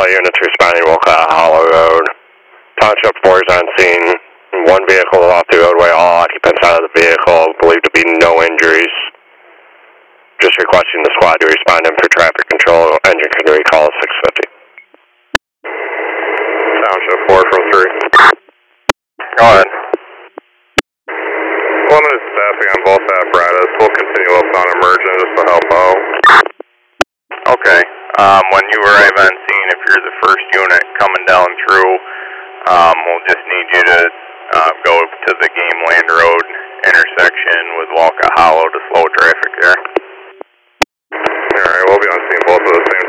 units responding Wolcott Hollow Road. Township 4 is on scene. One vehicle off the roadway, all occupants out of the vehicle, believed to be no injuries. Just requesting the squad to respond in for traffic control. Engine can recall 650. Township 4 from 3. Go ahead. Limited staffing on both apparatus. We'll continue up on emergent just to help out. Okay. When you arrive on scene, if you're the first unit coming down through, we'll just need you to go to the Game Land Road intersection with Wolcott Hollow to slow traffic there. Alright, we'll be on scene both at the same